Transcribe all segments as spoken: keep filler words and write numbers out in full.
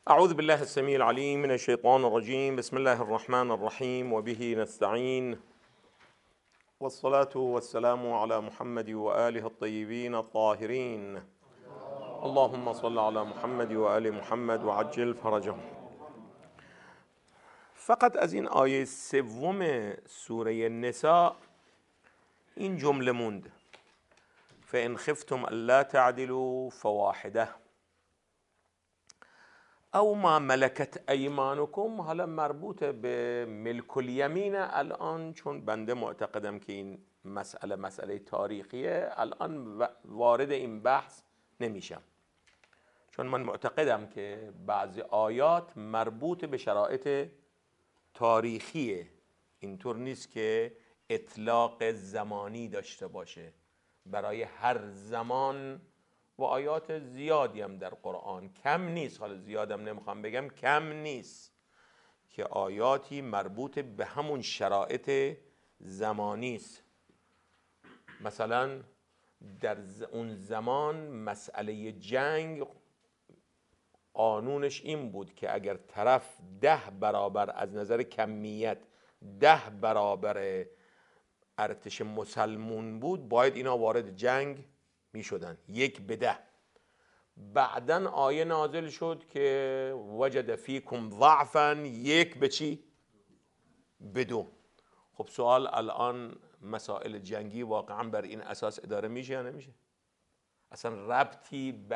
أعوذ بالله السميع العليم من الشيطان الرجيم. بسم الله الرحمن الرحيم وبه نستعين، والصلاة والسلام على محمد وآله الطيبين الطاهرين. اللهم صل على محمد وآل محمد وعجل فرجهم. فقط از این آیه سوم سوره نساء این جمله موند: فإن خفتم الا تعدلوا فواحده او ما ملکت ایمانکم. حالا مربوط به ملک الیمین الان، چون بنده معتقدم که این مسئله مسئله تاریخیه، الان وارد این بحث نمیشم، چون من معتقدم که بعضی آیات مربوط به شرایط تاریخیه، اینطور نیست که اطلاق زمانی داشته باشه برای هر زمان. و آیات زیادی هم در قرآن، کم نیست، حالا زیادم نمیخوام بگم، کم نیست که آیاتی مربوط به همون شرایط زمانی است. مثلا در اون زمان مسئله جنگ قانونش این بود که اگر طرف ده برابر از نظر کمیت ده برابر ارتش مسلمون بود، باید اینا وارد جنگ می شدن، یک به ده. بعدن آیه نازل شد که وجد فیکم ضعفا، یک به چی؟ به دو. خب سوال الان مسائل جنگی واقعا بر این اساس اداره میشه یا نمیشه؟ اصلا ربطی به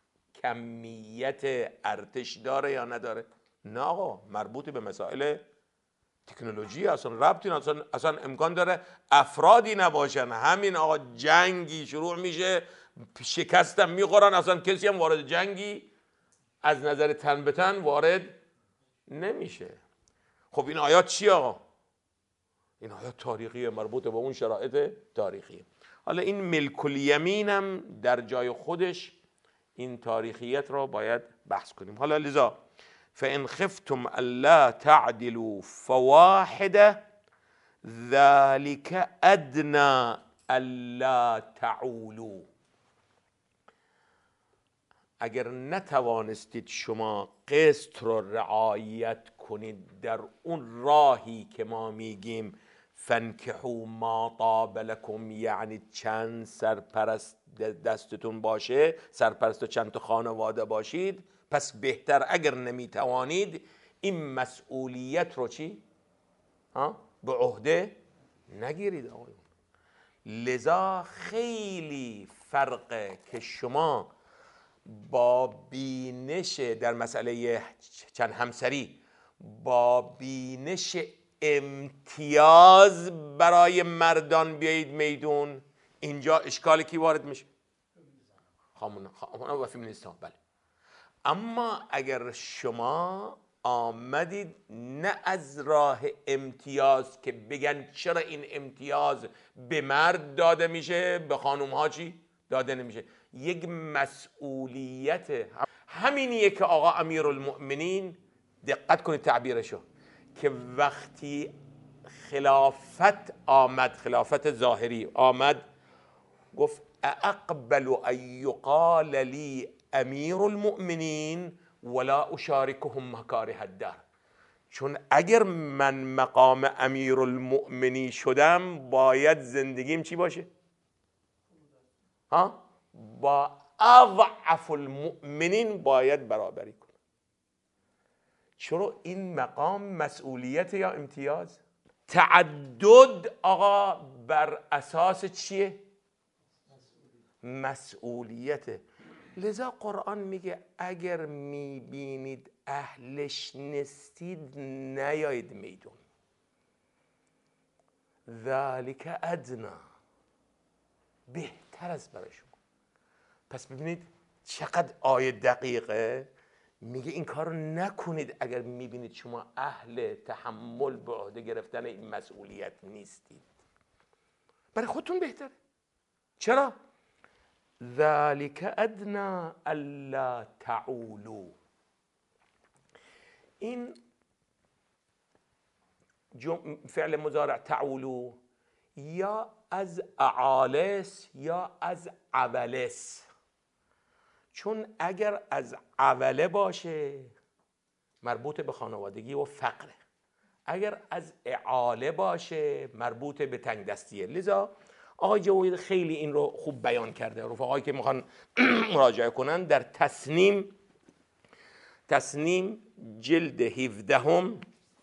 کمیت ارتش داره یا نداره؟ نه آقا، مربوط به مسائل تکنولوژی، اصلا ربطی اصلا, اصلا امکان داره افرادی نباشن، همین آقا جنگی شروع میشه، شکستم میخورن، اصلا کسی هم وارد جنگی از نظر تن به تن وارد نمیشه. خب این آیات چی آقا؟ این آیات تاریخیه، مربوط به اون شرایط تاریخیه. حالا این ملک الیمین هم در جای خودش این تاریخیت را باید بحث کنیم. حالا لذا فإن خفتم الا تعدلوا فواحده ذلك ادنى الا تعولوا. اگر نتوانستید شما قسط رو رعایت کنید در اون راهی که ما میگیم فانکحوا ما طاب لکم، یعنی چند سرپرست دستتون باشه، سرپرست و چند تا خانواده باشید، پس بهتر اگر نمیتوانید این مسئولیت رو چی؟ ها؟ به عهده نگیرید آقایون. لذا خیلی فرقه که شما با بینش در مسئله چند همسری با بینش امتیاز برای مردان بیایید میدون. اینجا اشکالی کی وارد میشه؟ خامون و فیمینیست ها. بله. اما اگر شما آمدید نه از راه امتیاز که بگن چرا این امتیاز به مرد داده میشه به خانوم ها چی داده نمیشه، یک مسئولیت همینیه که آقا امیرالمؤمنین، دقت کنید تعبیرشو، که وقتی خلافت آمد، خلافت ظاهری آمد، گفت اقبل ان یقال لی امیر المؤمنین ولا اشارکهم مکاره الدار. چون اگر من مقام امیر المؤمنین شدم باید زندگیم چی باشه؟ ها؟ با اضعف المؤمنین باید برابری کنم. چرا این مقام مسئولیت یا امتیاز؟ تعدد آقا بر اساس چیه؟ مسئولیته. لذا قرآن میگه اگر میبینید اهلش نیستید نیایید میدون. ذالک ادنا، بهتر است برای شما. پس ببینید چقدر آیه دقیقه، میگه این کار رو نکنید اگر میبینید شما اهل تحمل به عهده گرفتن این مسئولیت نیستید. برای خودتون بهتره. چرا؟ ذالک ادنا الا تعولوا. این فعل مضارع تعولوا یا از اعالس یا از عولس، چون اگر از عوله باشه مربوط به خانوادگی و فقره. اگر از اعاله باشه مربوط به تنگ دستیه. لذا آقای جوید خیلی این رو خوب بیان کرده. رفقایی که میخوان مراجعه کنن در تصنیم تصنیم جلد هفدهم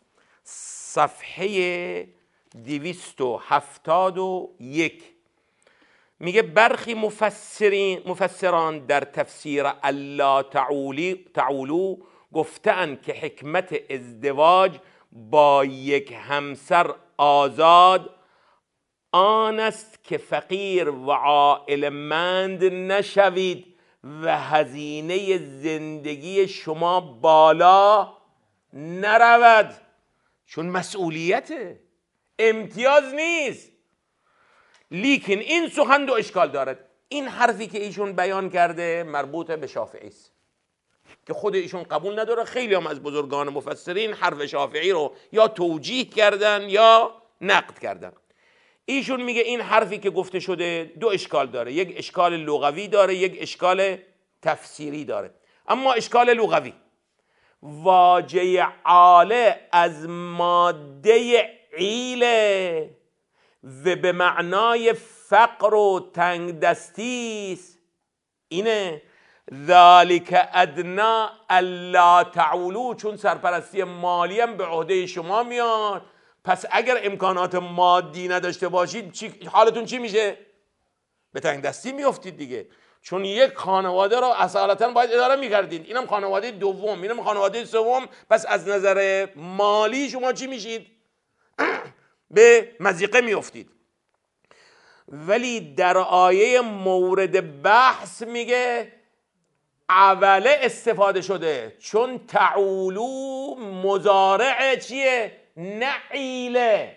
صفحه دویست و هفتاد و یک میگه برخی مفسرین مفسران در تفسیر الا تعولی تعولو گفتند که حکمت ازدواج با یک همسر آزاد آن است که فقیر و عائلمند نشوید و هزینه زندگی شما بالا نرود. چون مسئولیته، امتیاز نیست. لیکن این سخن دو اشکال دارد. این حرفی که ایشون بیان کرده مربوط به شافعی است که خود ایشون قبول نداره. خیلی هم از بزرگان مفسرین حرف شافعی رو یا توجیه کردن یا نقد کردن. ایشون میگه این حرفی که گفته شده دو اشکال داره، یک اشکال لغوی داره، یک اشکال تفسیری داره. اما اشکال لغوی، واژه عاله از ماده عیله و به معنای فقر و تنگ دستی است. اینه ذالک ادنا الا تعولو، چون سرپرستی مالی هم به عهده شما میاد. پس اگر امکانات مادی نداشته باشید چی حالتون چی میشه؟ به تنگ دستی میافتید دیگه. چون یک خانواده رو اصالتا باید اداره میکردید، اینم خانواده دوم، اینم خانواده سوم. پس از نظر مالی شما چی میشید؟ به مضیقه میافتید. ولی در آیه مورد بحث میگه اوله استفاده شده، چون تعولو مضارع چیه؟ نعیله.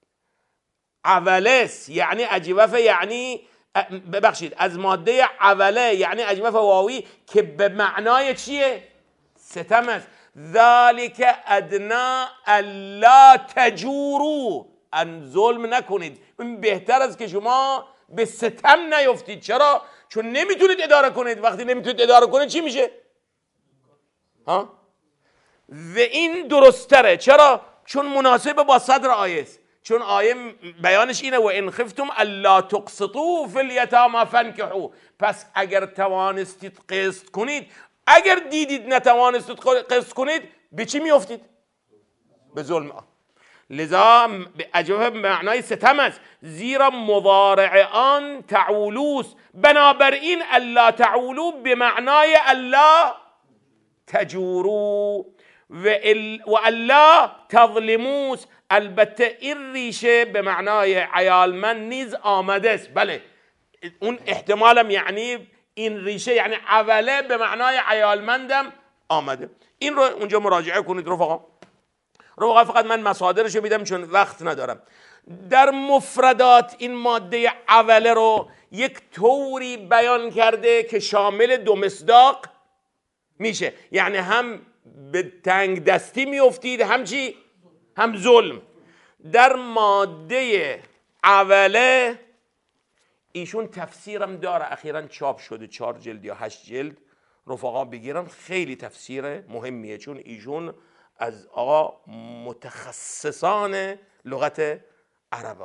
اولس یعنی اجوفه، یعنی ببخشید از ماده اوله یعنی اجوفه واوی که به معنای چیه؟ ستم است. ذالک ادنا الا تجورو، ان ظلم نکنید. این بهتر است که شما به ستم نیفتید. چرا؟ چون نمیتونید اداره کنید. وقتی نمیتونید اداره کنید چی میشه؟ ها؟ و این درستره. چرا؟ چون مناسب با صدر آیه است. چون آیه بیانش اینه و ان خفتم الا تقسطوا فی الیتامی فانکحوا. پس اگر توانستید قسط کنید، اگر دیدید نتوانستید قسط کنید، به چی میافتید؟ به ظلم. لذا به اجوبه به معنای ستم است، زیرا مضارع آن تعولوست. بنابراین الا تعولو به معنای الا تجورو و الا تظلموست. البته این ریشه به معنای عیالمند نیز آمده است. بله اون احتمالم یعنی این ریشه یعنی اوله به معنای عیالمندم آمده. این رو اونجا مراجعه کنید رفقا. رفقا فقط من مصادرشو میدم چون وقت ندارم. در مفردات این ماده اوله رو یک طوری بیان کرده که شامل دو مصداق میشه، یعنی هم به تنگ دستی میافتید هم چی؟ هم ظلم. در ماده اوله ایشون تفسیرم داره، اخیراً چاپ شده چهار جلد یا هشت جلد، رفقا بگیرن، خیلی تفسیر مهمیه چون ایشون از آقا متخصصان لغت عربه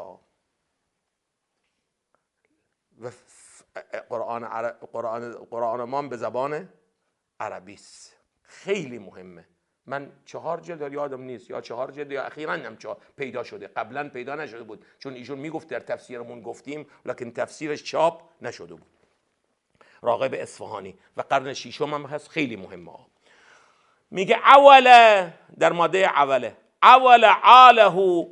و قرآن عرب قرآن قرآن ما به زبان عربی است. خیلی مهمه. من چهار جلد یادم نیست یا چهار جلد یا اخیراً هم پیدا شده، قبلا پیدا نشده بود چون ایشون میگفت در تفسیرمون گفتیم لکن تفسیرش چاپ نشده بود. راغب اصفهانی و قرن ششم هم هست، خیلی مهمه. میگه اوله در ماده اوله اول عاله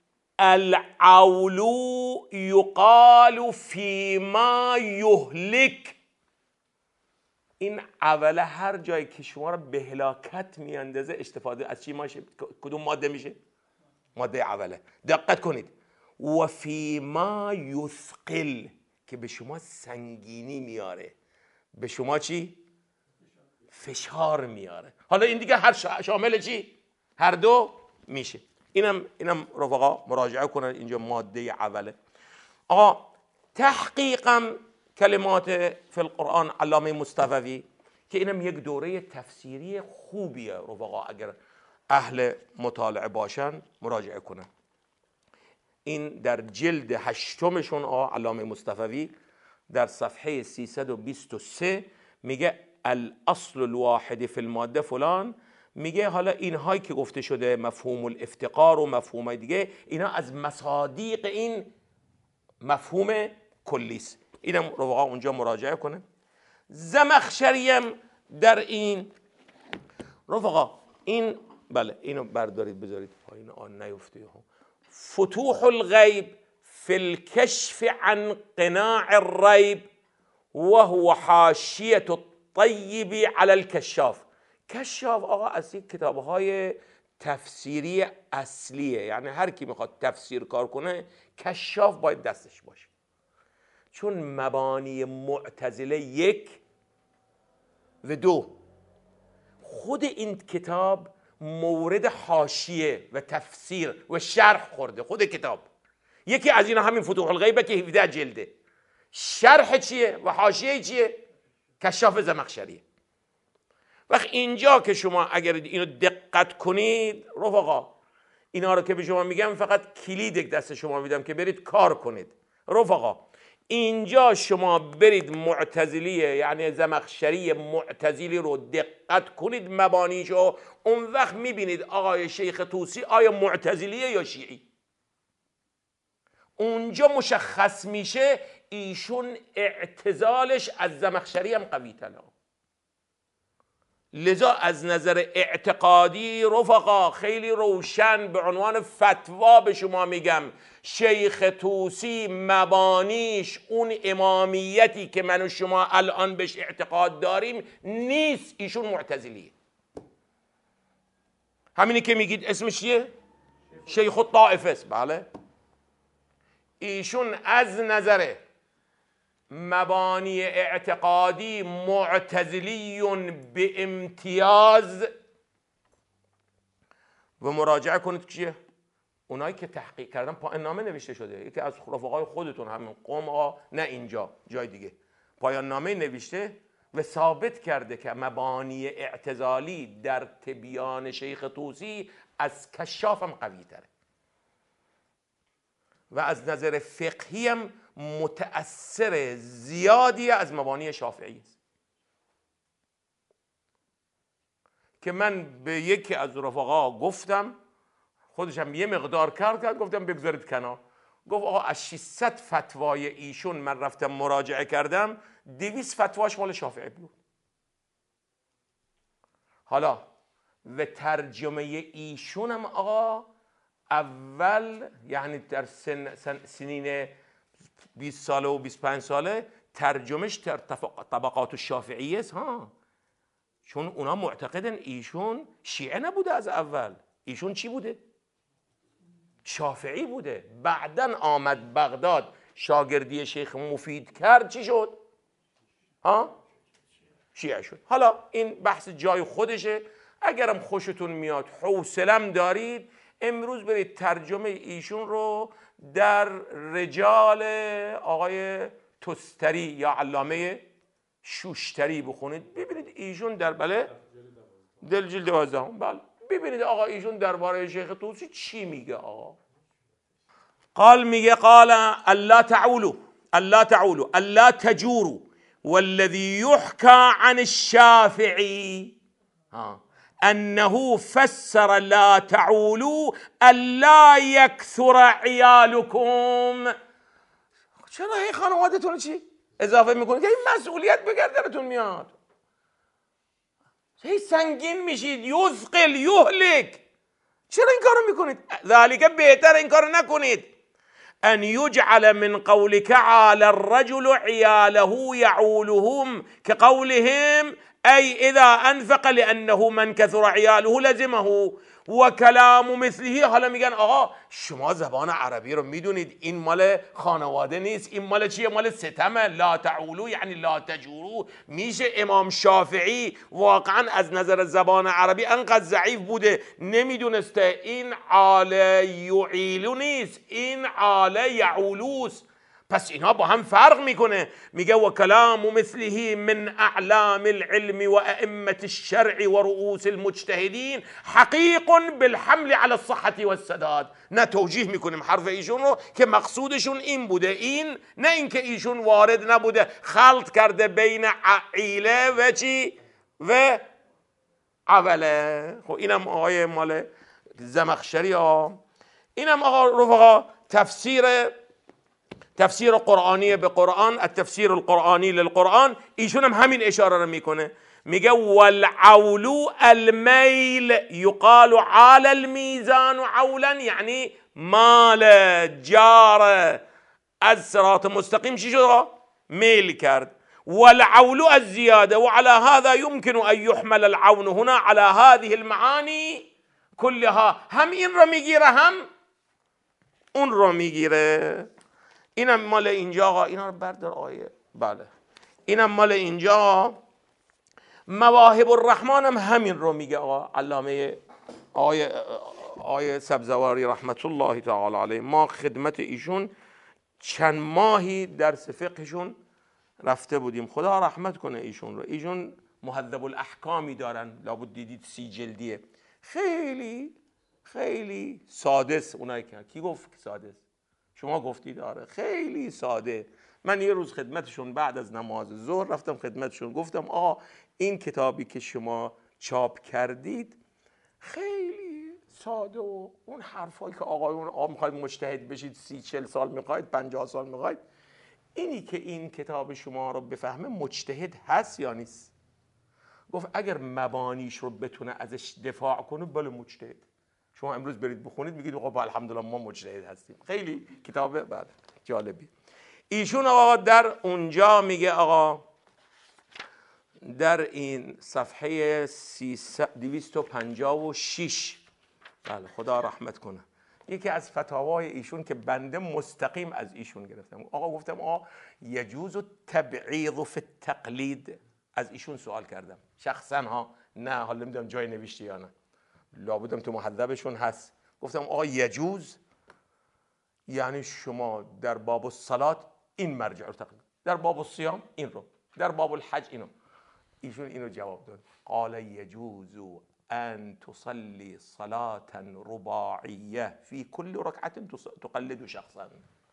العولو یقال فیما یهلک. این اوله هر جایی که شما را به هلاکت میاندازه استفاده از چی میشه؟ کدوم ماده میشه؟ ماده اوله. دقت کنید. و فیما یثقل که به شما سنگینی میاره، به شما چی؟ فشار میاره. حالا این دیگه هر شامل چی؟ هر دو میشه. اینم اینم رفقا مراجعه کنن، اینجا ماده اوله. آقا تحقیقم کلمات فی القرآن علامه مصطفوی که اینم یک دوره تفسیری خوبیه رفقا، اگر اهل مطالعه باشن مراجعه کنن. این در جلد هشتمشون آ علامه مصطفوی در صفحه سیصد و بیست و سه میگه الاصل الواحد فی الماده فلان. میگه حالا اینهایی که گفته شده مفهوم الافتقار و مفهوم دیگه، اینا از مصادیق این مفهوم کلیست. اینم رفقا اونجا مراجعه کنه. زمخشری هم در این رفقا این بله اینو بردارید بذارید پایین آن نیفته ها. فتوح الغیب فی الکشف عن قناع الریب و هو حاشیة الطیب علی الکشاف. کشاف آقا از این کتابهای تفسیری اصلیه، یعنی هر کی میخواد تفسیر کار کنه کشاف باید دستش باشه، چون مبانی معتزله یک و دو خود این کتاب مورد حاشیه و تفسیر و شرح خورده. خود کتاب یکی از اینا همین فتوح الغیبه که هفده جلده، شرح چیه و حاشیه چیه؟ کشاف زمخشریه. وقت اینجا که شما اگر اینو دقت کنید رفقا، اینا رو که به شما میگم فقط کلید دست شما میدم که برید کار کنید. رفقا اینجا شما برید معتزلیه یعنی زمخشری معتزلی رو دقت کنید مبانیشو، اون وقت میبینید آقای شیخ طوسی آیا معتزلیه یا شیعی. اونجا مشخص میشه ایشون اعتزالش از زمخشری هم قوی تره. لذا از نظر اعتقادی رفقا خیلی روشن به عنوان فتوا به شما میگم، شیخ طوسی مبانیش اون امامیتی که من و شما الان بهش اعتقاد داریم نیست، ایشون معتزلیه. همینی که میگید اسمش چیه؟ شیخ الطائفه است. بله ایشون از نظر مبانی اعتقادی معتزلیون به امتیاز. و مراجعه کنید چیه؟ اونایی که تحقیق کردن پایان نامه نوشته شده، یکی از رفقای خودتون همین قوم ها، نه اینجا جای دیگه، پایان نامه نوشته و ثابت کرده که مبانی اعتزالی در تبیان شیخ طوسی از کشاف هم قوی تره و از نظر فقهی هم متأثر زیادی از مبانی شافعی است. که من به یکی از رفقا گفتم، خودش هم یه مقدار کار کرد، گفتم بگذارید کنار. گفت آقا از ششصد فتوای ایشون من رفتم مراجعه کردم، دویست فتواش مال شافعی بود. حالا و ترجمه ایشون هم آقا اول یعنی در سن سن سنین بیست ساله و بیست و پنج ساله ترجمهش در طبقات الشافعیه است ها، چون اونا معتقدن ایشون شیعه نبوده از اول، ایشون چی بوده؟ شافعی بوده. بعدن آمد بغداد شاگردی شیخ مفید کرد، چی شد؟ ها؟ شیعه شد. حالا این بحث جای خودشه، اگرم خوشتون میاد حوصلم دارید امروز برید ترجمه ایشون رو در رجال آقای تستری یا علامه شوشتری بخونید، ببینید ایشون در بله دل جلد دوازدهم بله ببینید آقا ایشون درباره شیخ طوسی چی میگه. آقا قال میگه قال الا تعولوا الا تعولوا الا تجوروا والذي يحكى عن الشافعي ها انه فسر لا تعولوا الا يكثر عيالكم. چرا هی خانوادتون چی اضافه میکنید که این مسئولیت به گردنتون میاد، هی سنگین میشید، یثقل یهلک. چرا این کارو میکنید؟ ذالک بهتر این کارو نکنید. ان یجعل من قولك عال الرجل عیاله یعولهم كقولهم ای اذا انفق لانه من كثر عیاله لزمه و کلام مثله. حالا میگن آقا شما زبان عربی رو میدونید، این مال خانواده نیست، این مال چیه؟ مال ستمه. لا تعولو یعنی لا تجورو. میشه امام شافعی واقعا از نظر زبان عربی انقدر ضعیف بوده نمیدونسته این عال یعیلو نیست، این عال یعولوست. پس اینا با هم فرق میکنه. میگه و کلام مثله من اعلام العلم و ائمه الشرع و رؤوس المجتهدین حقیق بالحمل على الصحة والسداد. نه توجیه میکنیم حرف ایشون رو که مقصودشون این بوده، این نه اینکه ایشون وارد نبوده خلط کرده بین عیله و چی و اوله. خب اینم آقای مال زمخشری ها. اینم آقا رفقا تفسیر تفسیر قرآنی به قرآن، التفسیر القرآنی للقرآن، ایشون هم همین اشاره رو میکنه. میگه والعول المیل یقال عال المیزان عولا، یعنی مال جار از صراط مستقیم چی شد؟ میل کرد. والعول الزيادة وعلى هذا يمكن أن يحمل العون هنا على هذه المعاني كلها. هم این رو میگیره هم اون رو میگیره. اینم مال اینجا آقا، اینا رو بردار آیه. بله اینم مال اینجا. مواهب الرحمن هم همین رو میگه آقا علامه آیه آیه سبزواری رحمت الله تعالی علیه. ما خدمت ایشون چند ماهی درس فقهشون رفته بودیم، خدا رحمت کنه ایشون رو. ایشون مهذب الاحکامی دارن، لابد دیدید سی جلدیه، خیلی خیلی ساده است. اونایی که کی گفت ساده است؟ شما گفتید آره خیلی ساده. من یه روز خدمتشون بعد از نماز ظهر رفتم خدمتشون، گفتم آقا این کتابی که شما چاپ کردید خیلی ساده و اون حرفایی که آقایون آقا میخواید مجتهد بشید سی چل سال میخواید پنجاه سال میخواید، اینی که این کتاب شما رو بفهمه مجتهد هست یا نیست؟ گفت اگر مبانیش رو بتونه ازش دفاع کنه بله مجتهد. شما امروز برید بخونید میگید آقا الحمدلله ما مجتهد هستیم. خیلی کتاب بعد جالبی. ایشون آقا در اونجا میگه آقا در این صفحه دویست و پنجاه و شش، بله خدا رحمت کنه، یکی از فتاوای ایشون که بنده مستقیم از ایشون گرفتم. آقا گفتم آقا یجوز تبعیض فی التقلید. از ایشون سوال کردم شخصا ها، نه حالا نمیدونم جای نوشته یا نه، لابدم تو محذبشون هست. گفتم آقا یجوز یعنی شما در باب الصلات این مرجع رو تقلید، در باب الصیام این رو، در باب الحج اینو. ایشون اینو جواب داد، قال یجوز ان تصلي صلاة رباعیه فی کل رکعت تقلد شخصا.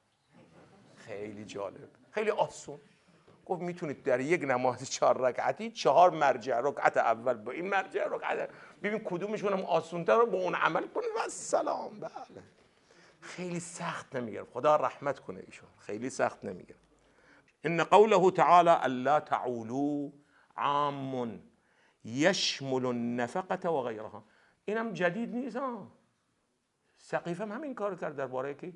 خیلی جالب، خیلی آسون. گفت میتونید در یک نماز چهار رکعتی چهار مرجع، رکعت اول با این مرجع، رکعت ببین کدومشون هم آسونتر رو با اون عمل کنید و سلام. بله خیلی سخت نمیگرفت، خدا رحمت کنه ایشون، خیلی سخت نمیگرفت. ان قوله تعالی الا تعولوا عام یشمل النفقه و غیرها، اینم جدید نیست ها. سقیفه هم همین کار کرد درباره کی؟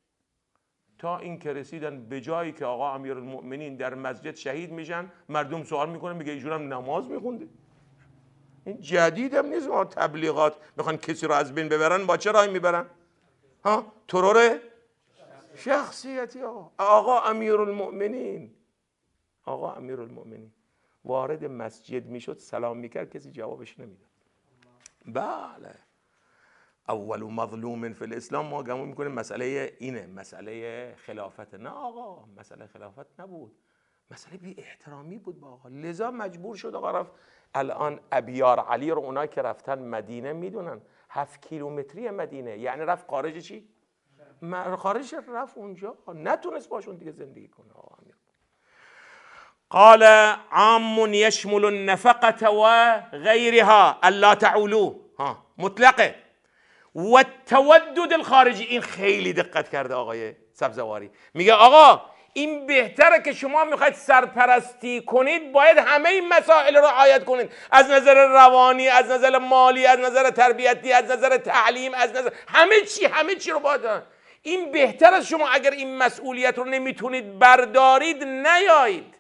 تا این که رسیدن به جایی که آقا امیرالمؤمنین در مسجد شهید میشن، مردم سوال میکنن میگه ایشون هم نماز میخونده. این جدید هم نیست. ما تبلیغات میخوان کسی رو از بین ببرن، با چه راهی میبرن؟ ها ترور شخصیتی. آقا آقا امیرالمؤمنین آقا امیرالمؤمنین وارد مسجد میشد سلام میکرد، کسی جوابش نمیداد. بله اول مظلوم فی الاسلام ما گمون میکنیم مسئله اینه، مسئله خلافت. نه آقا مسئله خلافت نبود، مسئله بی احترامی بود با آقا. لذا مجبور شد آقا رفت. الان ابیار علی رو اونایی که رفتن مدینه میدونن، هفت کیلومتری مدینه، یعنی رفت خارج چی؟ خارج رفت اونجا، نتونست باشون دیگه زندگی کنه. آقا امیر قال عام يشمل النفقة و غیرها الا تعولوا، ها مطلقه. و التودد الخارجی، این خیلی دقت کرده آقای سبزواری، میگه آقا این بهتره که شما میخواید سرپرستی کنید باید همه این مسائل رو رعایت کنید، از نظر روانی، از نظر مالی، از نظر تربیتی، از نظر تعلیم، از نظر همه چی، همه چی رو باید. این بهتر از شما اگر این مسئولیت رو نمیتونید بردارید نیایید.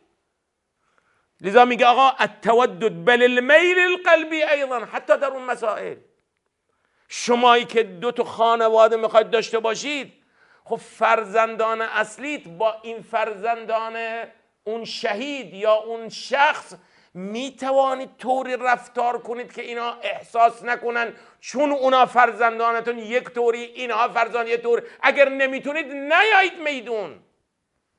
لذا میگه آقا التودد بل المیل القلبی ایضا، حتی در اون مسائل شمایی که دو تا خانواده میخواید داشته باشید، خب فرزندان اصلیت با این فرزندان اون شهید یا اون شخص میتوانید طوری رفتار کنید که اینا احساس نکنن چون اونا فرزندانتون یک طوری اینها فرزند یک طوری. اگر نمیتونید نیایید میدون.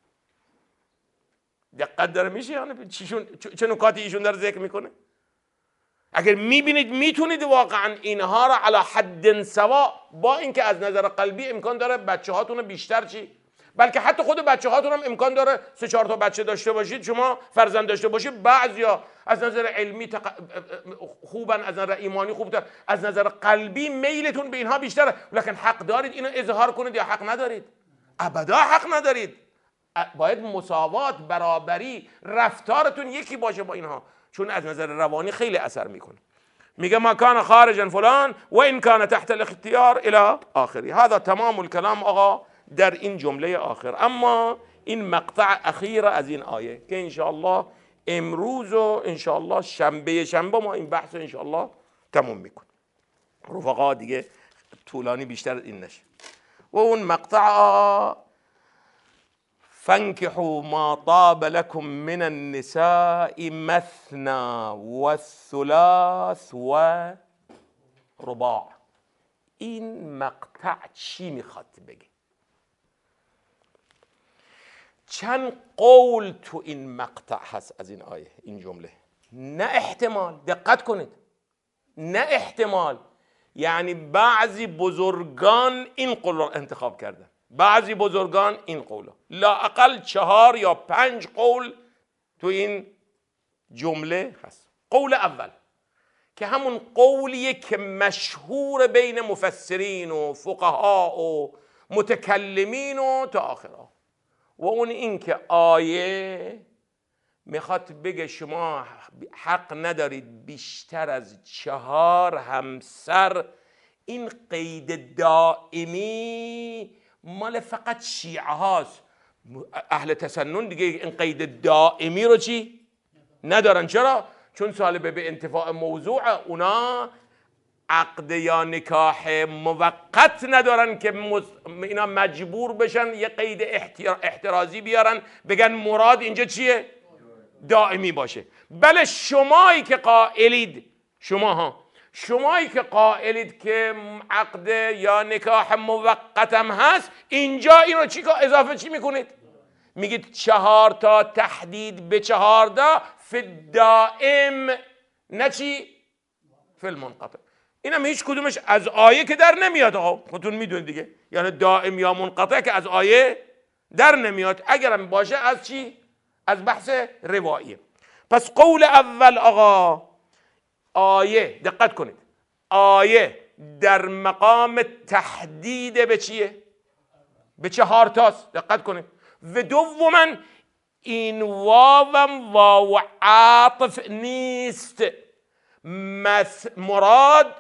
دقت داره میشه یعنی چیشون چه نکاتی ایشون داره ذکر میکنه؟ اگر میبینید میتونید واقعا اینها را علی حد سوا، با اینکه از نظر قلبی امکان داره بچه هاتون بیشتر چی، بلکه حتی خود بچه هاتون هم امکان داره سه چهار تا بچه داشته باشید، شما فرزند داشته باشید، بعضیا از نظر علمی تق... خوبن، از نظر ایمانی خوبتر، از نظر قلبی میلتون به اینها بیشتره، لکن حق دارید اینو اظهار کنید یا حق ندارید؟ ابدا حق ندارید. باید مساوات، برابری، رفتارتون یکی باشه با اینها، چون از نظر روانی خیلی اثر میکنه. میگه ما کان خارجا فلان و این کان تحت الاختیار الی آخری. هذا تمام الکلام آقا در این جمله آخر. اما این مقطع اخیر از این آیه که انشاءالله امروز و انشاءالله شنبه شنبه ما این بحث انشاءالله تموم میکنیم. رفقا دیگه طولانی بیشتر این نشه. و اون مقطع فانكحوا ما طاب لكم من النساء مثنى والثلاث ورباع. این مقطع چی میخواد بگه؟ چند قول تو این مقطع هست از این آیه، این جمله؟ نه احتمال، دقت کنید، نه احتمال، یعنی بعضی بزرگان این قول را انتخاب کردن، بعضی بزرگان این قول، لااقل چهار یا پنج قول تو این جمله هست. قول اول که همون قولیه که مشهور بین مفسرین و فقها و متکلمین و تا آخرها، و اون این که آیه میخواد بگه شما حق ندارید بیشتر از چهار همسر. این قید دائمی مال فقط شیعه هاست، اهل تسنن دیگه این قید دائمی رو چی؟ ندارن. چرا؟ چون سالبه به انتفاع موضوع، اونا عقد یا نکاح موقت ندارن که اینا مجبور بشن یه قید احترازی بیارن بگن مراد اینجا چیه؟ دائمی باشه. بله شمایی که قائلید، شما ها شمایی که قائلید که عقد یا نکاح موقتم هست، اینجا اینو چی اضافه چی میکنید؟ میگید چهار تا تحدید به چهارده فی الدائم، نه چی؟ فی المنقطع. اینم هیچ کدومش از آیه که در نمیاد آقا، خودتون میدونید دیگه، یعنی دائم یا منقطع که از آیه در نمیاد، اگرم باشه از چی؟ از بحث رواییه. پس قول اول آقا، آیه دقت کنید، آیه در مقام تحدید به چیه؟ به چهار تاست، دقت کنید. و دوما این واوم واو عاطف نیست، مث مراد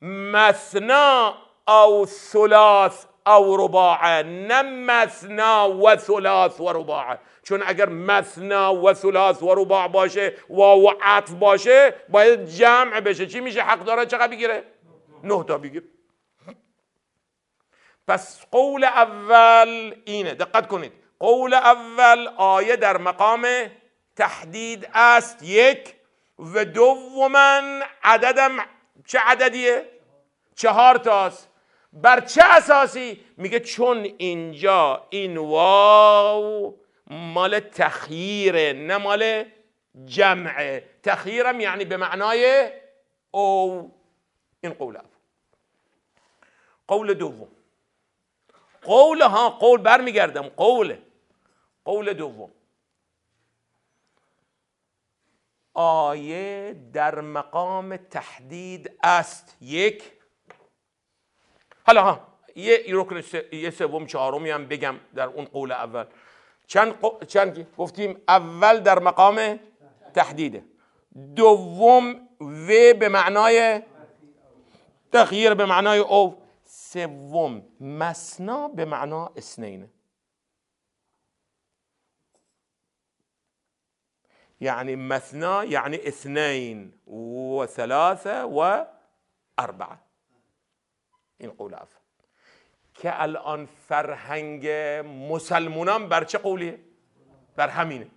مثنا او ثلاث او رباع، نه مثنا و ثلاث و رباع. چون اگر مثنا و ثلاث و رباع باشه، واو عطف باشه، باید جمع بشه. چی میشه؟ حق داره چقدر بگیره؟ نه تا بگیره. پس قول اول اینه، دقت کنید. قول اول آیه در مقام تحدید است، یک. و دوما عددم چه عددیه؟ چهار تاست. بر چه اساسی؟ میگه چون اینجا این واو مال تخییره نه مال جمعه. تخییرم یعنی به معنای او. این قول اول. قول دوم، قول ها قول برمیگردم، قول قول دوم، آیه در مقام تحدید است، یک. حالا ها یه رکن یه سوم چهارمی هم بگم در اون قول اول. چند قو... چند گفتیم؟ اول در مقام تحدیده، دوم و به معنای تغییر به معنای او، سوم مثنا به معنا اثنین، یعنی مثنا یعنی اثنین و ثلاثه و اربعه. این قول اول که الان فرهنگ مسلمانان بر چه قولیه؟ بر همینه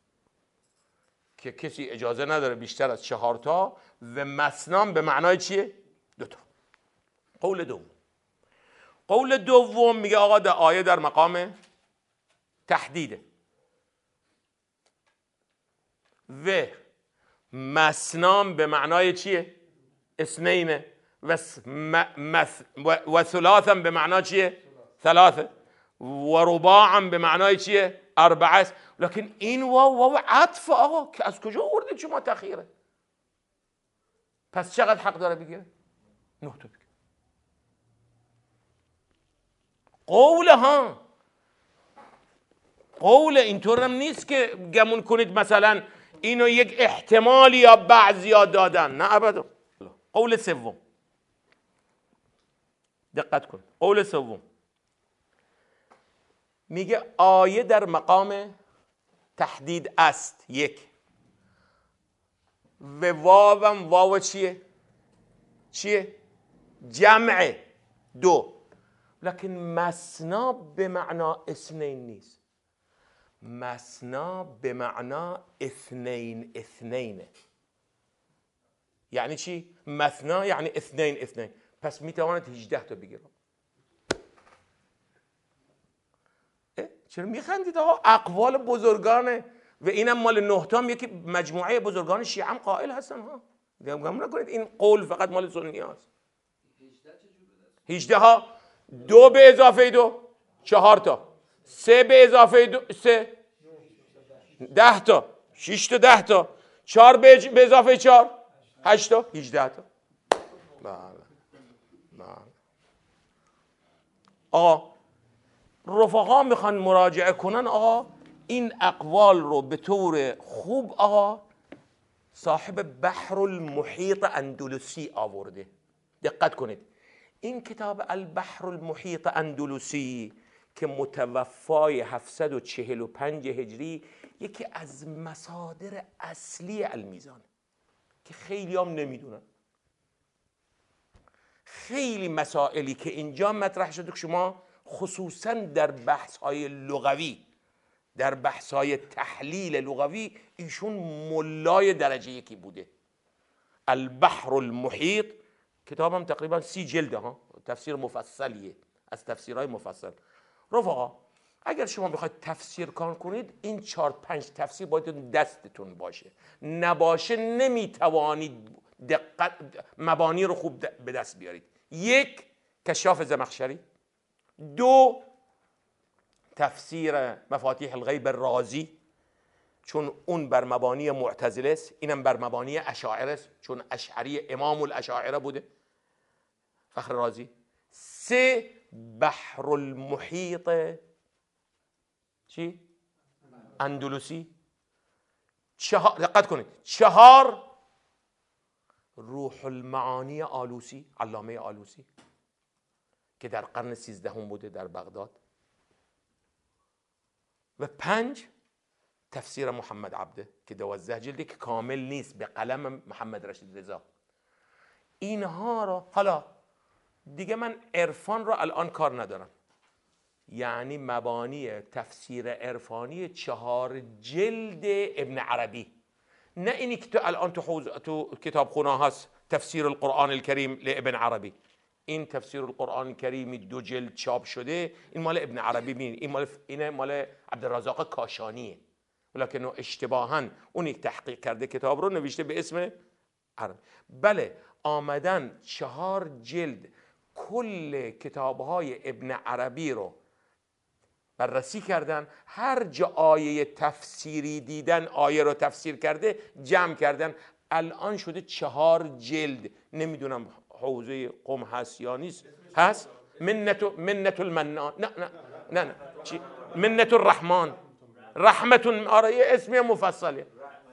که کسی اجازه نداره بیشتر از چهار تا، و مثنا به معنای چیه؟ دو تا. قول دوم، قول دوم میگه آقا در آیه در مقام تحدیده، و مثنام به معنای چیه؟ اثنینه. و و ثلاثم به معنای چیه؟ ثلاثه. و رباعم به معنای چیه؟ اربعه است. لکن این واو واو عطف آقا که از کجا آوردید شما تأخیره؟ پس چقدر حق داره بگیره؟ نه تا بگیره. قول ها قول اینطور هم نیست که گمون کنید مثلا اینو یک احتمالی یا بعضیا دادن، نه ابدا. قول سوم دقت کن. قول سوم میگه آیه در مقام تحدید است، یک. و واوم واو چیه؟ چیه؟ جمعه، دو. لکن مسنا به معنا اثنین نیست. مسنا به معنا اثنین اثنینه. یعنی چی؟ مثنا یعنی اثنین اثنین. پس میتواند هجده تا بگیره. چرا میخندید آقا؟ اقوال بزرگانه و اینم مال نه تا، یکی مجموعه بزرگان شیعه هم قائل هستن ها. گمون نکنید این قول فقط مال سنی هاست. هجده ها، دو به اضافه دو چهار تا، سه به اضافه دو سه ده تا، شش تا ده تا، چهار به اضافه چهار هشت تا، هجده تا. بله بله. آقا رفقا میخوان مراجعه کنن، آقا این اقوال رو به طور خوب آقا صاحب بحر المحیط اندلسی آورده. دقت کنید، این کتاب البحر المحیط اندلسی که متوفای هفتصد و چهل و پنج هجری، یکی از مصادر اصلی المیزان که خیلی هم نمیدونن. خیلی مسائلی که اینجا مطرح شده که شما خصوصا در بحث‌های لغوی، در بحث‌های تحلیل لغوی، ایشون ملای درجه یکی بوده. البحر المحیط کتابم تقریبا سی جلده ها، تفسیر مفصلیه از تفسیرهای مفصل. رفقا اگر شما بخواید تفسیر کار کنید، این چهار پنج تفسیر باید دستتون باشه. نباشه نمیتوانید دقت مبانی رو خوب به دست بیارید. یک، کشاف زمخشری. دو، تفسیر مفاتیح الغیب رازی، چون اون بر مبانی معتزله است، اینم بر مبانی اشاعره است، چون اشعری امام الاشاعره بوده فخر رازی. سه، بحر المحیط چی؟ اندلسی. چهار، دقت کنید، چهار، روح المعانی آلوسی، علامه آلوسی که در قرن سیزدهم بوده در بغداد. و پنج، تفسیر محمد عبده که دوازده جلده که کامل نیست، به قلم محمد رشید رضا. اینها را حالا دیگه من عرفان را الان کار ندارم، یعنی مبانی تفسیر عرفانی چهار جلد ابن عربی، نه اینی که تو الان تو, حوز... تو کتابخونه هست تفسیر القرآن الکریم لابن عربی. این تفسیر القرآن الکریم دو جلد چاپ شده، این مال ابن عربی بین، این مال اینه مال عبدالرزاق کاشانیه، ولکن اشتباها اونی که تحقیق کرده کتاب رو نوشته به اسم عربی. بله، آمدن چهار جلد کل کتابهای ابن عربی رو بررسی کردن، هر جا آیه تفسیری دیدن آیه رو تفسیر کرده جمع کردن، الان شده چهار جلد. نمیدونم حوزه قم هست یا نیست. هست منت منت المنان، نه نه نه نه چی؟ منت الرحمن، رحمت، آره یه اسمی مفصله،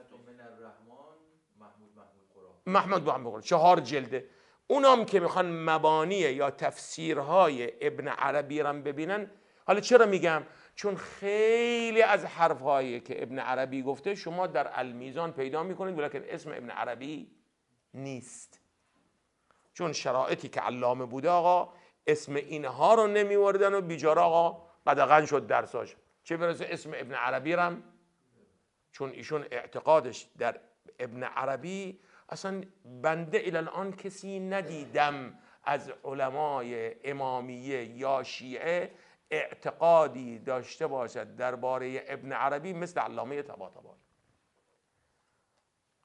محمود محمود قرآن، چهار جلده. اونام که میخوان مبانی یا تفسیرهای ابن عربی رو ببینن. حالا چرا میگم؟ چون خیلی از حرفهایی که ابن عربی گفته شما در المیزان پیدا میکنید، ولیکن اسم ابن عربی نیست، چون شرایطی که علامه بوده آقا اسم اینها رو نمیوردن و بیچاره آقا قدغن شد درساش، چه برسه اسم ابن عربی رم، چون ایشون اعتقادش در ابن عربی اصلا بنده الان کسی ندیدم از علمای امامیه یا شیعه اعتقادی داشته باشد درباره ابن عربی مثل علامه طباطبایی.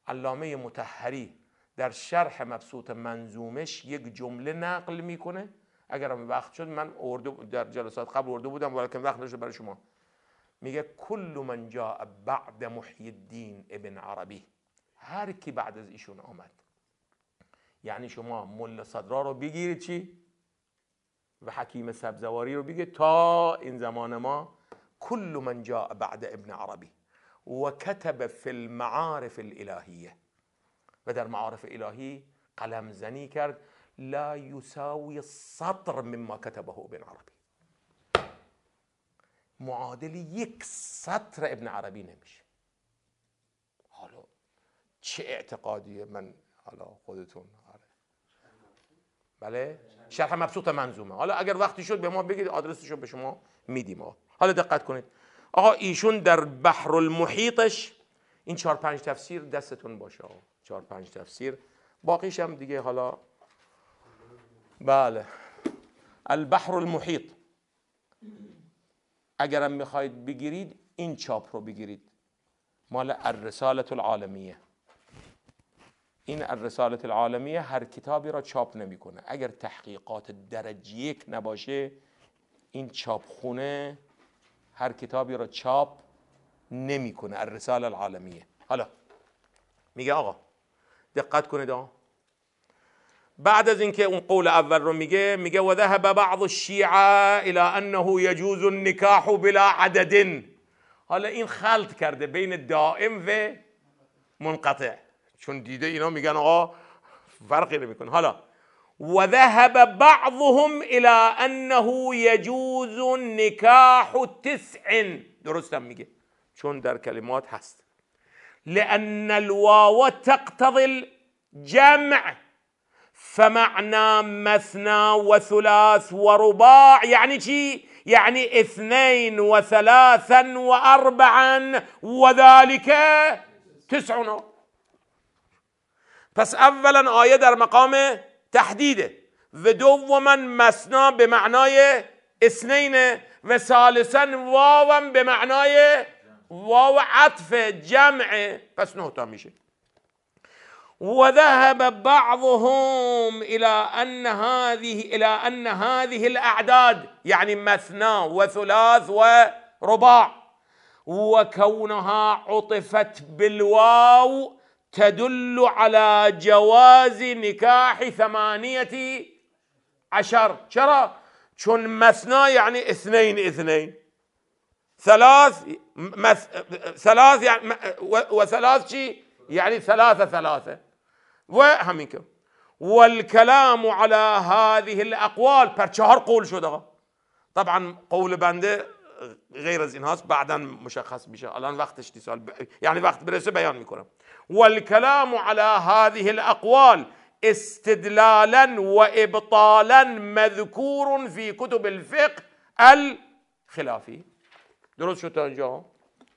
علامه مطهری در شرح مبسوط منظومش یک جمله نقل میکنه، اگر هم وقت شد من ارده در جلسات قبل ارده بودم ولی وقت نشد برای شما. میگه کل من جاء بعد محی الدین ابن عربی، هر کی بعد از ایشون آمد، یعنی شما ملا صدرا رو بگیرید چی و حکیم سبزواری رو بگید تا این زمان ما، کل من جاء بعد ابن عربی و کتب فی المعارف الالهیه، و در معارف الهی قلم زنی کرد لا یساوی سطر مما کتبه ابن عربی، معادل یک سطر ابن عربی نمیشه. حالا چه اعتقادیه؟ من حالا خودتون بله شرح مبسوط منظومه، حالا اگر وقتی شد به ما بگید آدرسشو به شما میدیم. حالا دقت کنید آقا، ایشون در بحر المحیطش این چهار پنج تفسیر دستتون باشه، چهار پنج تفسیر، باقیش هم دیگه حالا بله. البحر المحیط اگرم میخواید بگیرید این چاپ رو بگیرید، مال الرسالة العالمیه. این الرسالة العالمیه هر کتابی را چاپ نمیکنه، اگر تحقیقات درجه یک نباشه این چاپ خونه هر کتابی را چاپ نمیکنه. الرسالة العالمیه. حالا میگه آقا دقت کنید آقا، بعد از اینکه اون قول اول رو میگه، میگه و ذهب بعض الشیعه الى انه یجوز النکاح بلا عدد. حالا این خلط کرده بین دائم و منقطع، چون دیده اینا میگن آقا فرقی نمیکنه. حالا و ذهب بعضهم الى انه یجوز نکاح تسع، درستم میگه چون در کلمات هست، لان الواو تقتضی الجمع فمعنى مثنى وثلاث ورباع، يعني چی؟ يعني اثنين وثلاثا واربعا وذلك تسعون. پس اولا آیه در مقام تحدیده، و دوما مثنا به معنای اثنین، و ثالثا واوا به معنای واو عطف جمع، پس نه تا میشه. وذهب بعضهم إلى أن هذه إلى أن هذه الأعداد يعني مثنى وثلاث ورباع وكونها عطفت بالواو تدل على جواز نكاح ثمانية عشر. چرا؟ چون مثنى يعني اثنين اثنين، ثلاث مث... ثلاث يعني وثلاث شيء يعني ثلاثة ثلاثة، و همین که والکلام على هذه الاقوال، پر چهار قول شد آقا. طبعا قول بنده غیر از این هاست، بعدا مشخص میشه، الان وقتش نیست، یعنی وقت برسه بیان میکنم. والکلام على هذه الاقوال استدلالا وابطالا مذکور في كتب الفقه الخلافی. درست شد تا اینجا؟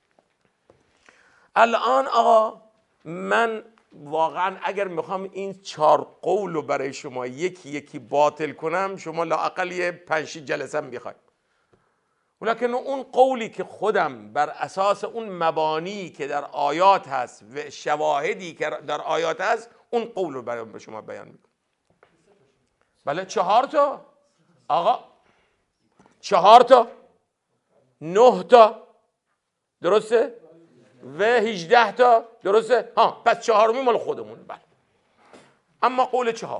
الان آقا من واقعا اگر میخوام این چهار قول رو برای شما یکی یکی باطل کنم، شما لااقل یه پنج شش جلسه میخواید. ولکن اون قولی که خودم بر اساس اون مبانی که در آیات هست و شواهدی که در آیات هست، اون قول رو برای به شما بیان میکنم. بله چهار تا آقا، چهار تا، نه تا، درسته؟ و هجده تا، درسته؟ ها پس چهارمی مال خودمون. بله. اما قول چهار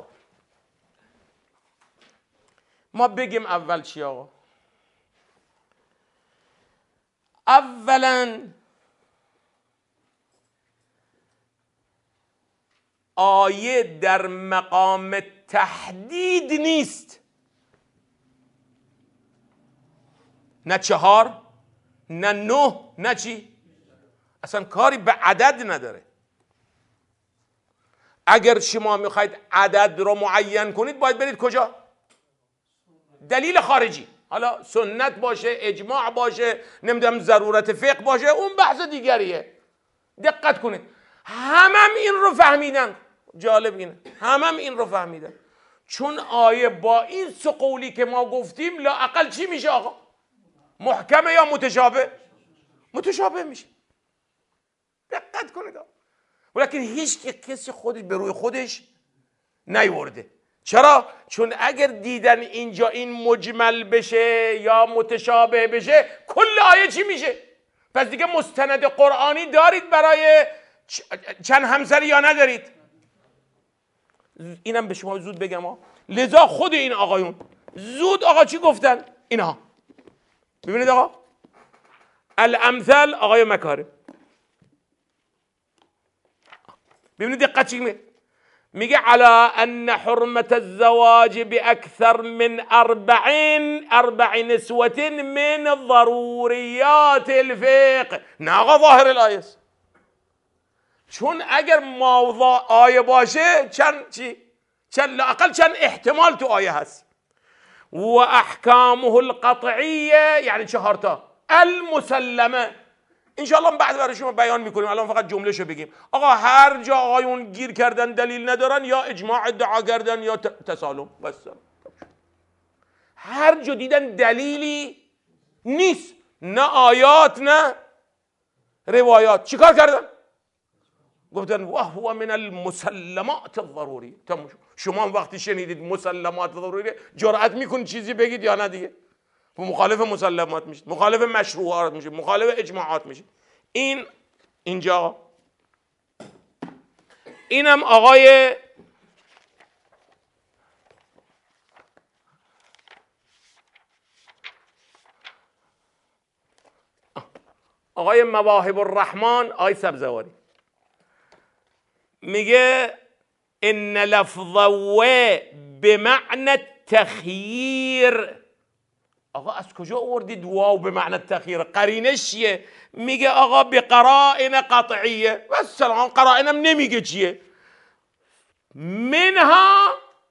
ما بگیم اول چی آقا؟ اولا آیه در مقام تحدید نیست، نه چهار نه نه نه چی، اصلا کاری به عدد نداره. اگر شما میخواید عدد رو معین کنید باید برید کجا؟ دلیل خارجی، حالا سنت باشه، اجماع باشه، نمیدونم ضرورت فقه باشه، اون بحث دیگریه. دقت کنید همم این رو فهمیدن. جالب اینه همم این رو فهمیدن، چون آیه با این سه قولی که ما گفتیم لااقل چی میشه آقا؟ محکمه یا متشابه؟ متشابه میشه. دقت کنید آقا. ولیکن هیچ کسی خودش به روی خودش نیورده. چرا؟ چون اگر دیدن اینجا این مجمل بشه یا متشابه بشه کل آیه چی میشه؟ پس دیگه مستند قرآنی دارید برای چند همسری یا ندارید؟ اینم به شما زود بگم ها. لذا خود این آقایون زود آقا چی گفتن؟ اینها ببینید آقا، الامثل آقای مکارم، ببینید دقت چی میگه، میگه علی ان حرمت الزواج باکثر من اربعین اربع نسوة من ضروریات الفقه. نه آقا ظاهر الآیه، چون اگر موضوع آیه باشه چند چی؟ چند لااقل چند احتمال تو آیه هست. و احکامه القطعیه یعنی چهار تا، المسلمه انشاءالله بعد برای شما بیان میکنیم، الان فقط جملهشو بگیم. آقا هر جا آقایون گیر کردن دلیل ندارن یا اجماع ادعا کردن یا تسالم، بس هر جا دیدن دلیلی نیست، نه آیات نه روایات، چیکار کردن؟ گفتن و هو من المسلمات الضروری. شما وقتی شنیدید مسلمات ضروری جرأت میکنید چیزی بگید یا نه دیگه؟ مخالف مسلمات میشید، مخالف مشروعات میشید، مخالف اجماعات میشید. این اینجا اینم آقای آقای مواهب الرحمن، آقای سبزواری میگه ان لفظ و بمعنى التخییر. آقا از کجا آوردید واو به معنی تخییر؟ قرینش چیه؟ میگه آقا به قرائن قطعیه و سلام. قرائنم نمیگه چیه، منها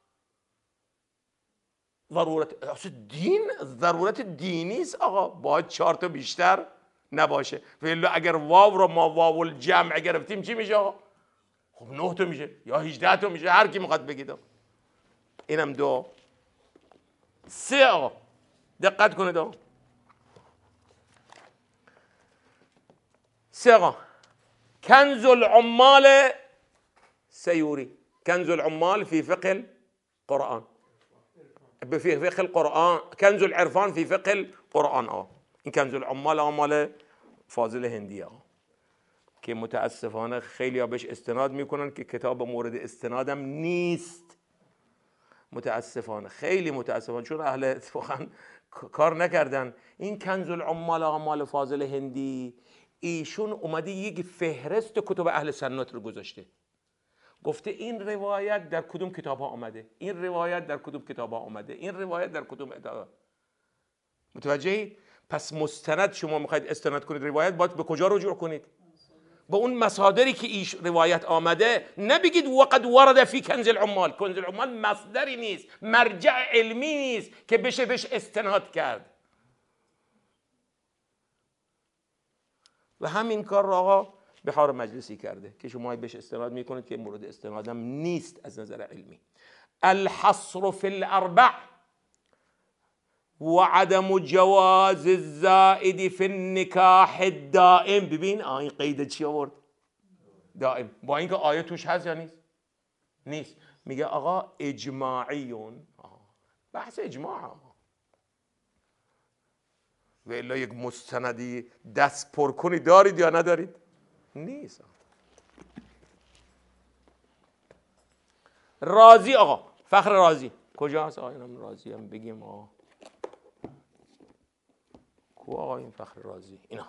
ضرورت اصلا دین، ضرورت دینی است آقا، باید چهار تا بیشتر نباشه. ولی اگر واو رو ما واو الجمع گرفتیم چی میشه آقا؟ خب نه تا میشه یا هجده تا میشه، هر کی میخواد بگید. اینم دو. سه آقا دقت کنید آقا، سه آقا کنز العمال سیوری، کنز العمال في فقه القرآن، في فقه القرآن، کنز العرفان في فقه القرآن. آقا این کنز العمال آمال فاضل هندی آقا که متاسفانه خیلی ها بهش استناد میکنن که کتاب مورد استنادم نیست، متاسفانه خیلی متاسفانه، چون اهل اتفاقا کار نکردن. این کنز العمال آمال فاضل هندی ایشون اومده یک فهرست کتب اهل سنت رو گذاشته، گفته این روایت در کدوم کتاب ها آمده، این روایت در کدوم کتاب ها آمده، این روایت در کدوم ادعا. متوجهید؟ پس مستند شما میخواید استناد کنید روایت، باید به کجا رجوع کنید؟ با اون مصادری که ایش روایت آمده. نبگید وقد ورد فی کنز العمال. کنز العمال مصدری نیست، مرجع علمی نیست که بشه بهش استناد کرد. و همین کار را آقا بحار مجلسی کرده که شما بهش استناد میکنید که مورد استنادم نیست از نظر علمی. الحصر فی الاربع و عدم جواز الزائد فی النکاح الدائم. ببین این قید چی آورد؟ دائم، با اینکه آیه توش هست یا نیست؟ نیست. میگه آقا اجماعیون، بحث اجماع. و الا یک مستندی دست پر کنی دارید یا ندارید؟ نیست. رازی آقا، فخر رازی کجاست؟ آقا اینم رازی هم بگیم آقا. کو آقا این فخر رازی؟ اینا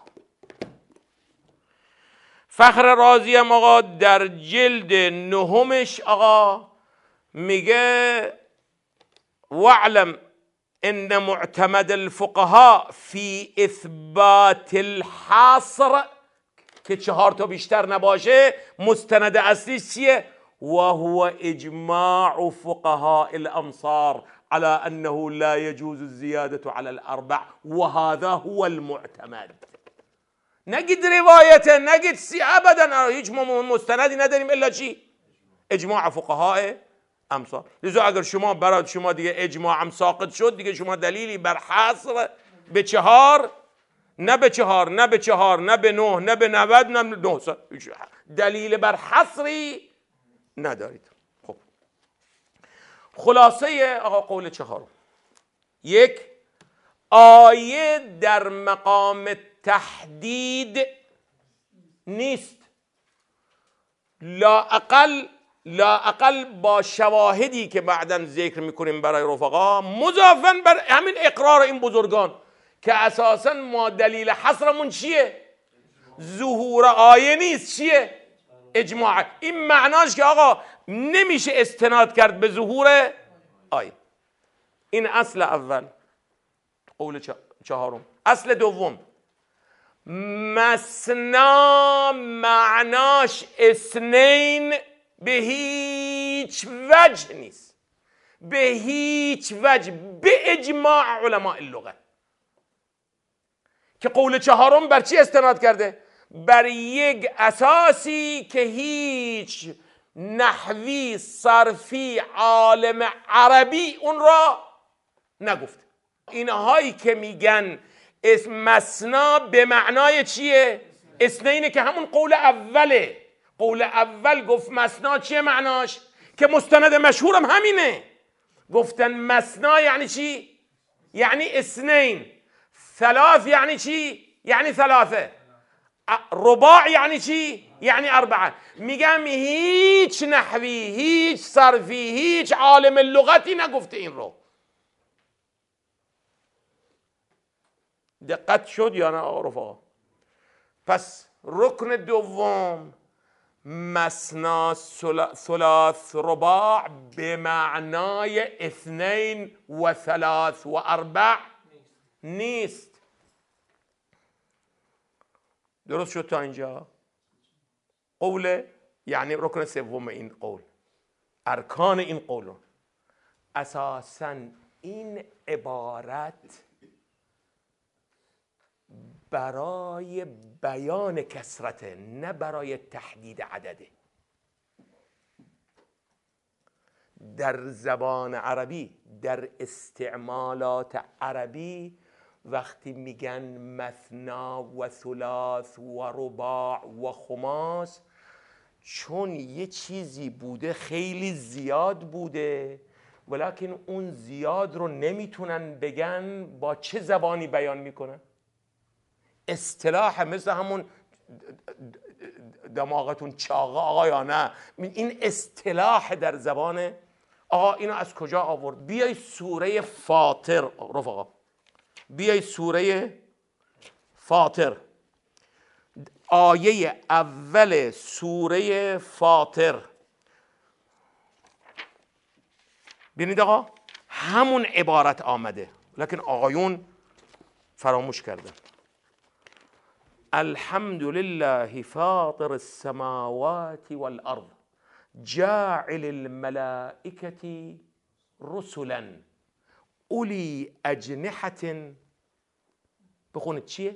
فخر رازی هم آقا در جلد نهمش آقا میگه واعلم ان معتمد الفقهاء في اثبات الحصر، که چهار تا بیشتر نباشه، مستند اصلیش چیه؟ و هو اجماع فقهاء الامصار على انه لا يجوز الزياده على الاربع وهذا هو المعتمد. نجد روایته، نجد سی ابدا، هیچ مستندی نداریم الا چی؟ اجماع فقهاء امصار. لذا اگر شما برای شما دیگه اجماع هم ساقط شد، دیگه شما دلیلی بر حصر به چهار، نه به چهار، نه به چهار، نه به نه، نه به نود، نه به نهصد، دلیل بر حصری ندارید. خب خلاصه آقا قول چهارم، یک، آیه در مقام تحدید نیست، لااقل لااقل با شواهدی که بعداً ذکر میکنیم برای رفقا، مضافاً بر همین اقرار این بزرگان که اساساً ما دلیل حصرمون چیه؟ ظهور آیه نیست، چیه؟ اجماع. این معناش که آقا نمیشه استناد کرد به ظهور آیه. این اصل اول، قول چهارم. اصل دوم، مثنا معناش اثنین به هیچ وجه نیست، به هیچ وجه، به اجماع علماء اللغه. که قول چهارم بر چی استناد کرده؟ بر یک اساسی که هیچ نحوی صرفی عالم عربی اون را نگفته. اینهایی که میگن اسم مثنا به معنای چیه؟ اثنینه، که همون قول اوله. قول اول گفت مثنا چیه معناش؟ که مستند مشهورم همینه، گفتن مثنا یعنی چی؟ یعنی اثنین. ثلاث یعنی چی؟ یعنی ثلاثه. رباع یعنی چی؟ یعنی اربعه. میگم هیچ نحوی، هیچ صرفی، هیچ عالم لغتی نگفته این رو. دقت شد یا نه آقا رفقا؟ پس رکن دوم، مثنا ثلاث رباع به معنای اثنین و ثلاث و اربع نیست. درست شد تا اینجا؟ قول یعنی رکن سوم این قول، ارکان این قول. اساساً این عبارت برای بیان کثرته، نه برای تحدید عدده. در زبان عربی، در استعمالات عربی، وقتی میگن مثنا و ثلاث و رباع و خماس، چون یه چیزی بوده خیلی زیاد بوده، ولیکن اون زیاد رو نمیتونن بگن با چه زبانی بیان میکنن. اصطلاح مثل همون دماغتون چاقه آقا یا نه، این اصطلاح در زبان. آقا اینو از کجا آورد؟ بیای سوره فاطر رفقا، بیای سوره فاطر، آیه اول سوره فاطر. ببینید آقا همون عبارت آمده، لکن آقایون فراموش کردن. الحمد لله فاطر السماوات والارض جاعل الملائكة رسلا اولی اجنحة، بخونید چیه؟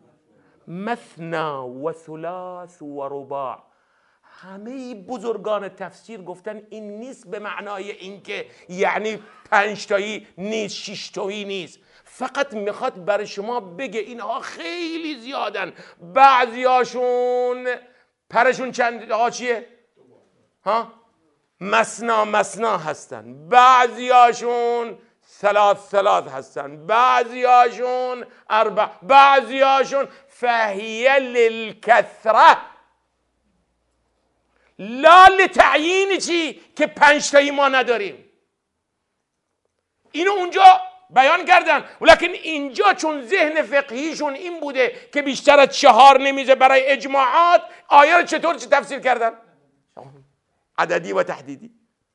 مثنا و ثلاث و رباع. همه بزرگان تفسیر گفتن این نیست به معنای اینکه یعنی پنج تایی نیست، شش تایی نیست، فقط میخواد برای شما بگه اینها خیلی زیادن. بعضیاشون پرشون چند آقا چیه؟ ها؟ مثنا مثنا هستن، بعضیاشون ثلاث ثلاث هستن، بعضیاشون اربع، بعضیاشون فهیه للکثره لا لتعیین چی؟ که پنج تایی ما نداریم. اینو اونجا بیان کردن، ولیکن اینجا چون ذهن فقهیشون این بوده که بیشتر از چهار نمیزه برای اجماعات، آیه رو چطور چه تفسیر کردن؟ عددی و تحدیدی.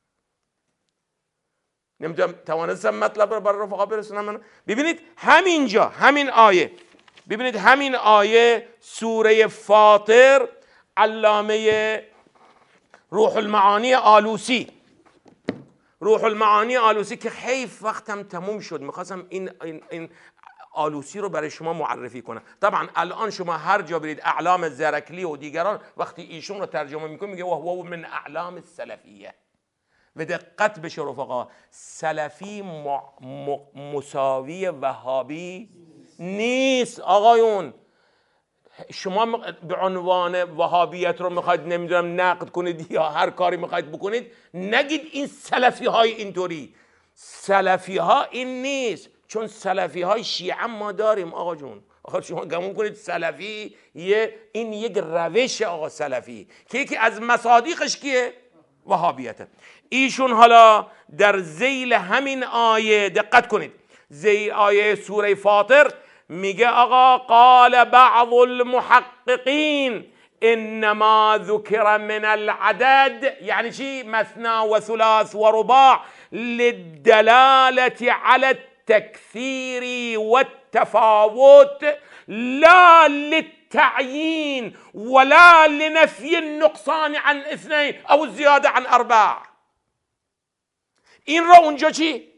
نمیتونم توانستم مطلب رو برای رفقا برسونم. ببینید همینجا همین آیه، ببینید همین آیه سوره فاطر، علامه روح المعانی آلوسی، روح المعانی آلوسی که حیف وقتم تموم شد، میخواستم این, این, این آلوسی رو برای شما معرفی کنم. طبعا الان شما هر جا برید اعلام زرکلی و دیگران وقتی ایشون رو ترجمه میکنه میگه و هو من اعلام السلفیه. و دقت بشه رفقا، سلفی م... م... مساوی وهابی نیست آقایون. شما به عنوان وهابیت رو میخواید نمیدونم نقد کنید یا هر کاری میخواید بکنید، نگید این سلفی های اینطوری. سلفی ها این نیست، چون سلفی های شیعه ما داریم آقا جون. آقا شما گمون کنید سلفی یه این یک روش آقا سلفی که یکی از مصادیقش کیه؟ وهابیته. ایشون حالا در ذیل همین آیه دقت کنید، ذیل آیه سوره فاطر میگه آقا قال بعض المحققین انما ذکر من العدد، یعنی چی؟ مثنا و ثلاث و رباع للدلالة على التكثير والتفاوت لا للتعيين ولا لنفي النقصان عن اثنين او الزيادة عن ارباع. این را اونجا چی؟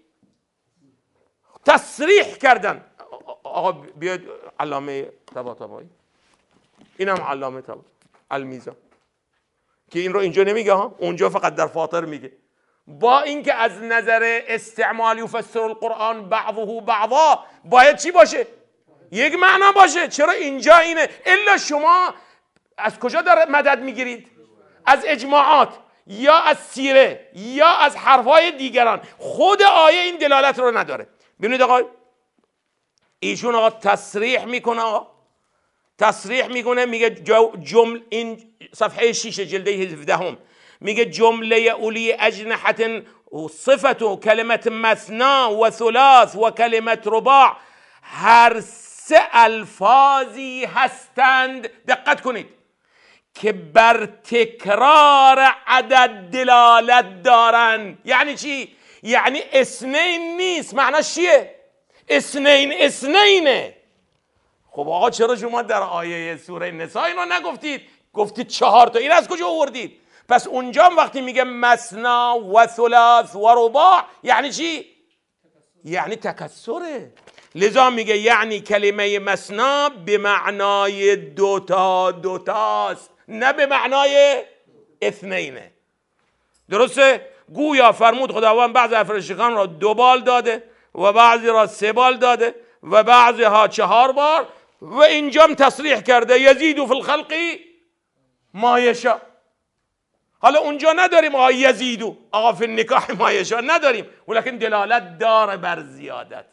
تصریح کردن. آقا بیاید علامه طباطبایی، اینم علامه طباطبایی المیزان که این رو اینجا نمیگه ها، اونجا فقط در فاطر میگه. با اینکه از نظر استعمال یفسر القرآن بعضه بعضا باید چی باشه؟ یک معنا باشه. چرا اینجا اینه؟ الا شما از کجا در مدد میگیرید؟ از اجماعات یا از سیره یا از حرفای دیگران. خود آیه این دلالت رو نداره. ببینید آقا ایشون آقا تصریح میکنه، آقا تصریح میکنه، میگه جمل، این صفحه شش جلده هفده هم میگه جمله اولی اجنحة صفت کلمت مثنا و ثلاث و کلمت رباع هر سه الفاظی هستند، دقت کنید، که بر تکرار عدد دلالت دارن. یعنی چی؟ یعنی اثنین نیست. معناش چیه؟ اثنین اثنینه. خب آقا چرا شما در آیه سوره نساء اینو نگفتید؟ گفتید چهار تا. این از کجا آوردید؟ پس اونجا وقتی میگه مثنا و ثلاث و رباع یعنی چی؟ یعنی تکسره. لذا میگه یعنی کلمه مثنا به معنای دوتا دوتاست، نه به معنای اثنینه. درسته؟ گویا فرمود خداوند بعض فرشتگان را دو بال داده و بعضی را سه بال داده و بعضی ها چهار بار، و اینجام تصریح کرده یزید فی الخلق ما یشاء. حالا اونجا نداریم آقا یزیدو آقا فی النکاح ما یشاء نداریم، ولیکن دلالت داره بر زیادت.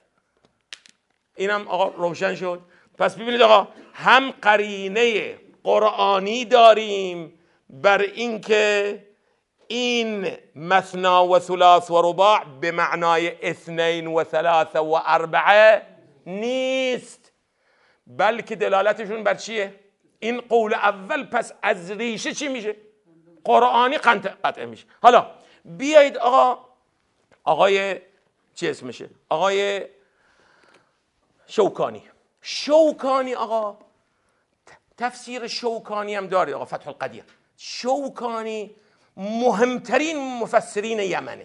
اینم آقا روشن شد. پس ببینید آقا هم قرینه قرآنی داریم بر اینکه این مثنا و ثلاث و رباع به معنای اثنین و ثلاث و اربعه نیست، بلکه دلالتشون بر چیه؟ این قول اول. پس از ریشه چی میشه؟ قرآنی قطع میشه. حالا بیایید آقا آقای چی اسمشه؟ آقای شوکانی. شوکانی آقا تفسیر شوکانی هم داره آقا، فتح القدیر. شوکانی مهمترین مفسرین یمنه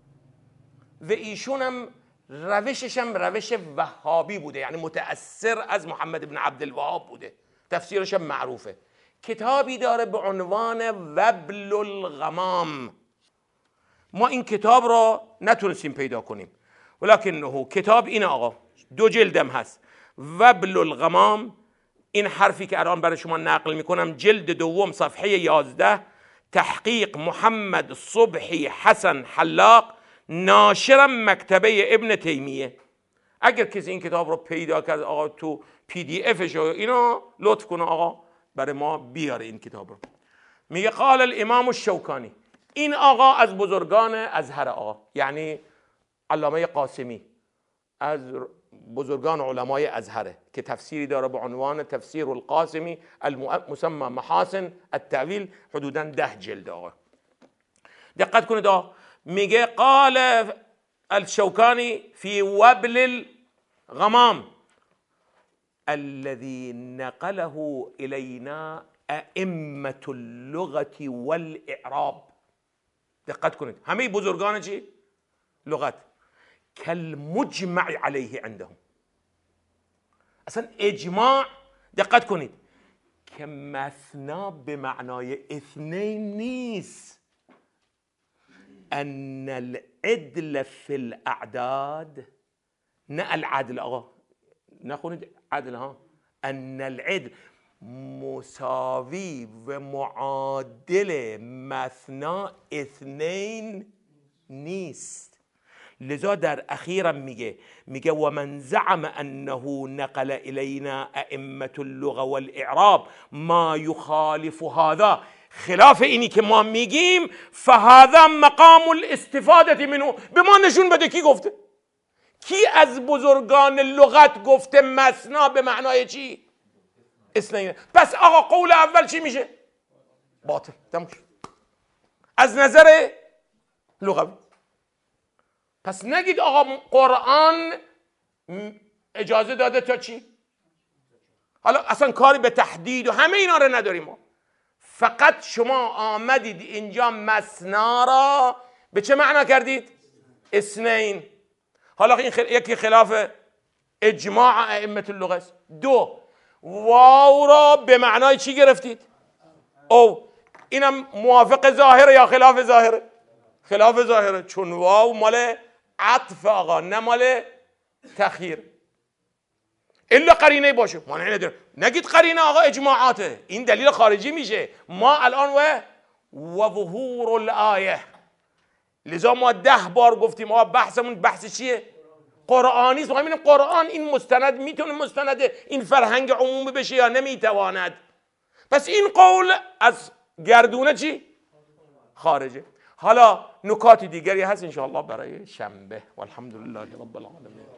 و ایشون هم روشش هم روش وهابی بوده، یعنی متأثر از محمد بن عبدالوهاب بوده. تفسیرش هم معروفه. کتابی داره به عنوان وبل الغمام. ما این کتاب را نتونستیم پیدا کنیم، ولکنه کتاب این آقا دو جلدم هست، وبل الغمام. این حرفی که الان برای شما نقل میکنم جلد دوم صفحه یازده، تحقیق محمد صبحی حسن حلاق، ناشرم مکتبه ابن تیمیه. اگر کسی این کتاب رو پیدا کرد آقا تو پی دی افش اینا لطف کنه آقا برای ما بیاره این کتاب رو. میگه قال الامام الشوکانی. این آقا از بزرگان ازهر آقا، یعنی علامه قاسمی از بزرگان علمای ازهره که تفسیری داره به عنوان تفسیر القاسمی المسمى محاسن التأویل، حدوداً ده جلد آقا. دقت کنید آقا میگه قال الشوکانی فی وبل الغمام الذي نقله إلينا ائمة اللغة والإعراب. دقت کنید همه بزرگان چی؟ لغت. کالمجمع علیه عندهم. اصلا اجماع، دقت کنید، که مثنا به معنای اثنین نیست. ان العدل فی الاعداد، نه العدل آقا نخونید عدل ها، ان العدل مساوی و معادل مثنا اثنین نیست. لذا در اخیرم میگه میگه و من زعم انه نقل الینا ائمه اللغه والاعراب ما یخالف هذا، خلاف اینی که ما میگیم، فهذا مقام الاستفاده منه، به ما نشون بده کی گفته، کی از بزرگان لغت گفته مثنا به معنای چی؟ اثنین. پس آقا قول اول چی میشه؟ باطل. تموم شد از نظر لغوی. پس نگید آقا قرآن اجازه داده تا چی؟ حالا اصلا کاری به تحدید و همه اینا رو نداریم ما. فقط شما آمدید اینجا مثنا را به چه معنا کردید؟ اثنین. حالا این خل... یکی خلاف اجماع ائمه اللغه است. دو، واو را به معنای چی گرفتید؟ او اینم موافق ظاهره یا خلاف ظاهره؟ خلاف ظاهره، چون واو مال عطف آقا، نه مال تخییر. الا قرینه باشه، ما نداریم. نگید قرینه آقا اجماعاته، این دلیل خارجی میشه. ما الان و و ظهور الآیه، لذا ما ده بار گفتیم آقا بحثمون بحث چیه؟ قرآنی است. میگیم قرآن این مستند میتونه مستند این فرهنگ عمومی بشه یا نمیتواند. پس این قول از گردونه چی؟ خارجه. حالا نکات دیگری هست ان شاء الله برای شنبه. والحمد لله رب العالمین.